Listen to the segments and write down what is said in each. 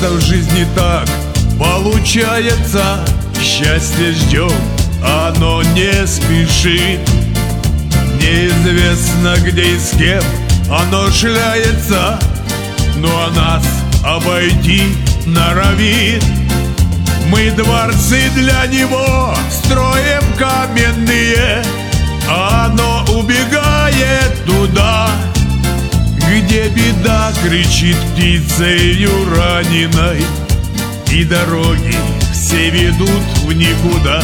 иногда в жизни так получается. Счастье ждем, оно не спешит. Неизвестно где и с кем оно шляется, но а нас обойти норовит. Мы дворцы для него строим каменные, а оно убегает туда, где беда кричит птицею раненой, и дороги все ведут в никуда.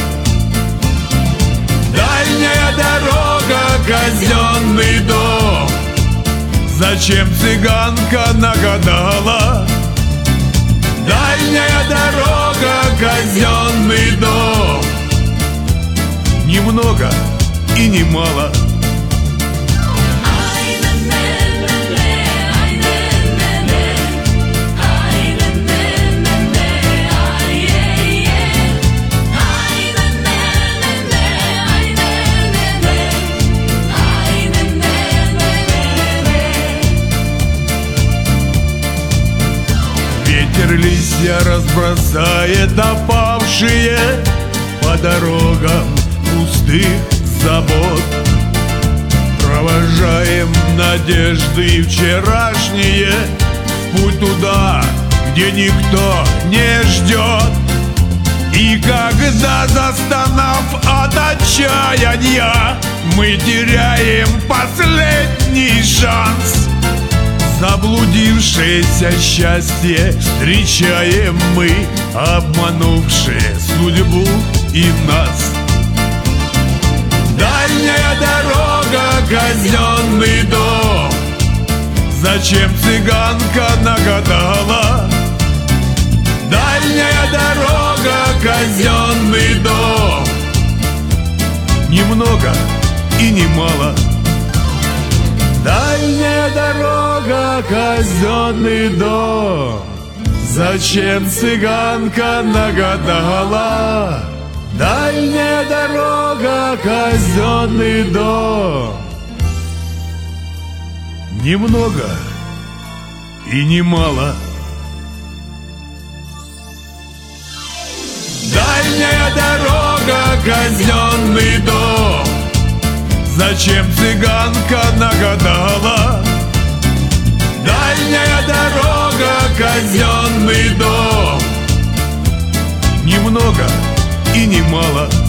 Дальняя дорога, казенный дом, зачем цыганка нагадала? Дальняя дорога, казенный дом, немного и немало. Ветер листья разбросает опавшие по дорогам пустых забот. Провожаем надежды вчерашние в путь туда, где никто не ждет. И когда, застонав от отчаяния, мы теряем последний шанс, заблудившееся счастье встречаем мы, обманувшие судьбу и нас. Дальняя дорога, казенный дом, зачем цыганка нагадала? Дальняя дорога, казенный дом, немного и немало. Дальняя дорога, казенный дом, зачем цыганка нагадала? Дальняя дорога, казенный дом, немного и немало. Дальняя дорога, казенный дом, зачем цыганка нагадала? Дальняя дорога, казенный дом, немного и немало.